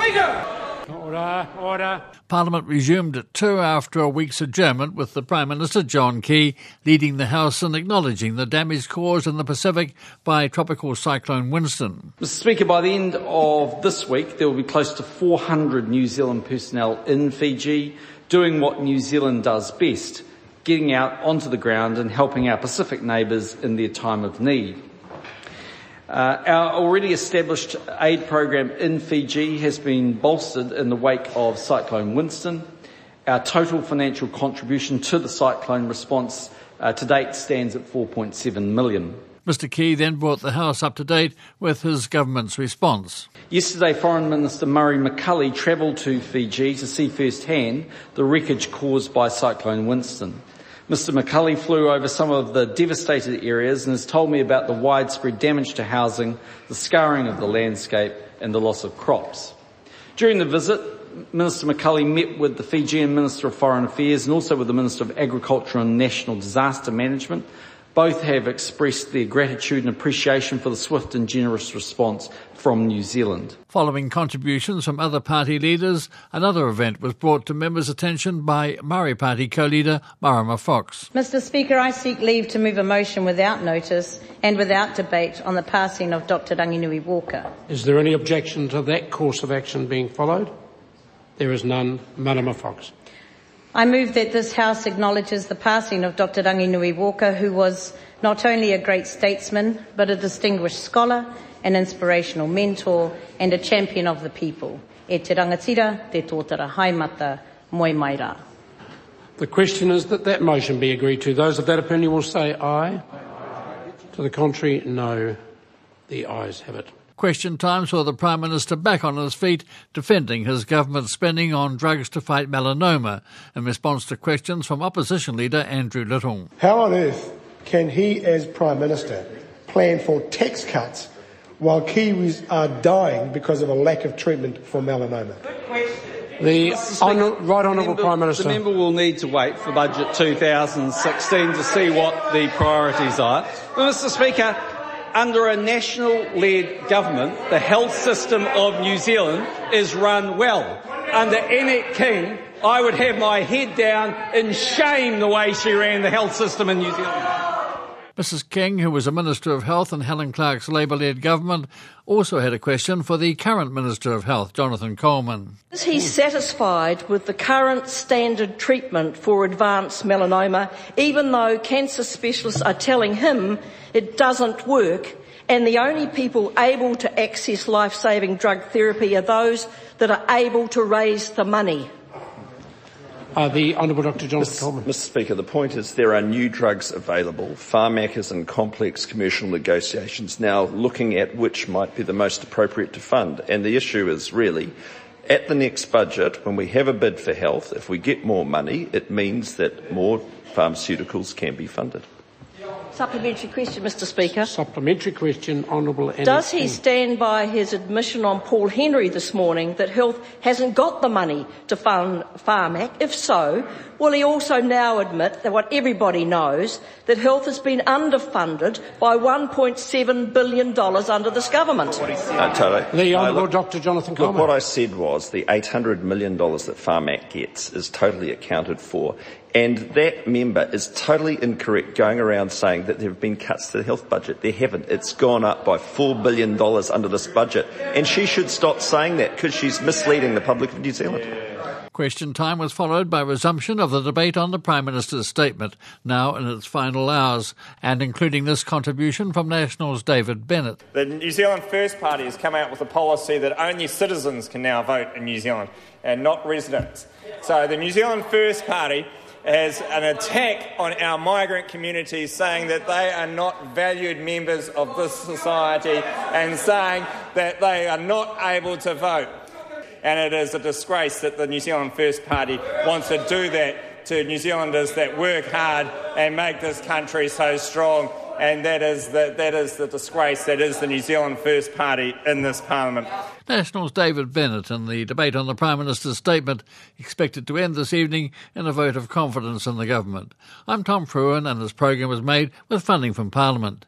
Speaker! Order. Parliament resumed at 2 after a week's adjournment, with the Prime Minister, John Key, leading the House and acknowledging the damage caused in the Pacific by Tropical Cyclone Winston. Mr Speaker, by the end of this week, there will be close to 400 New Zealand personnel in Fiji doing what New Zealand does best, getting out onto the ground and helping our Pacific neighbours in their time of need. Our already established aid program in Fiji has been bolstered in the wake of Cyclone Winston. Our total financial contribution to the cyclone response to date stands at $4.7 million. Mr Key then brought the House up to date with his government's response. Yesterday, Foreign Minister Murray McCully travelled to Fiji to see firsthand the wreckage caused by Cyclone Winston. Mr McCully flew over some of the devastated areas and has told me about the widespread damage to housing, the scarring of the landscape and the loss of crops. During the visit, Minister McCully met with the Fijian Minister of Foreign Affairs and also with the Minister of Agriculture and National Disaster Management. Both have expressed their gratitude and appreciation for the swift and generous response from New Zealand. Following contributions from other party leaders, another event was brought to members' attention by Maori Party co-leader Marama Fox. Mr Speaker, I seek leave to move a motion without notice and without debate on the passing of Dr Ranginui Walker. Is there any objection to that course of action being followed? There is none. Marama Fox. I move that this House acknowledges the passing of Dr Ranginui Walker, who was not only a great statesman, but a distinguished scholar, an inspirational mentor and a champion of the people. E te rangatira, te tōtara haimata, moi mai rā. The question is that that motion be agreed to. Those of that opinion will say aye. To the contrary, no. The ayes have it. Question time saw the Prime Minister back on his feet, defending his government's spending on drugs to fight melanoma, in response to questions from Opposition Leader Andrew Little. How on earth can he, as Prime Minister, plan for tax cuts while Kiwis are dying because of a lack of treatment for melanoma? The Right Honourable Prime Minister. The member will need to wait for Budget 2016 to see what the priorities are. But, Mr Speaker, under a national-led government, the health system of New Zealand is run well. Under Annette King, I would have my head down in shame the way she ran the health system in New Zealand. Mrs King, who was a Minister of Health in Helen Clark's Labour-led government, also had a question for the current Minister of Health, Jonathan Coleman. Is he satisfied with the current standard treatment for advanced melanoma, even though cancer specialists are telling him it doesn't work, and the only people able to access life-saving drug therapy are those that are able to raise the money? The Honourable Dr Jonathan Coleman. Mr Speaker, the point is there are new drugs available. Pharmac is in complex commercial negotiations now, looking at which might be the most appropriate to fund. And the issue is really, at the next budget, when we have a bid for health, if we get more money, it means that more pharmaceuticals can be funded. Supplementary question, Mr Speaker. Supplementary question, Honourable Annette Does he King. stand by his admission on Paul Henry this morning that health hasn't got the money to fund Pharmac? If so, will he also now admit that what everybody knows, that health has been underfunded by $1.7 billion under this government? The Honourable Dr Jonathan Coleman. Look, what I said was the $800 million that Pharmac gets is totally accounted for. And that member is totally incorrect going around saying that there have been cuts to the health budget. There haven't. It's gone up by $4 billion under this budget. And she should stop saying that because she's misleading the public of New Zealand. Question time was followed by resumption of the debate on the Prime Minister's statement, now in its final hours, and including this contribution from National's David Bennett. The New Zealand First Party has come out with a policy that only citizens can now vote in New Zealand and not residents. So the New Zealand First Party has an attack on our migrant communities, saying that they are not valued members of this society and saying that they are not able to vote. And it is a disgrace that the New Zealand First Party wants to do that to New Zealanders that work hard and make this country so strong. And that is the disgrace that is the New Zealand First Party in this Parliament. National's David Bennett in the debate on the Prime Minister's statement, expected to end this evening in a vote of confidence in the government. I'm Tom Fruin, and this program was made with funding from Parliament.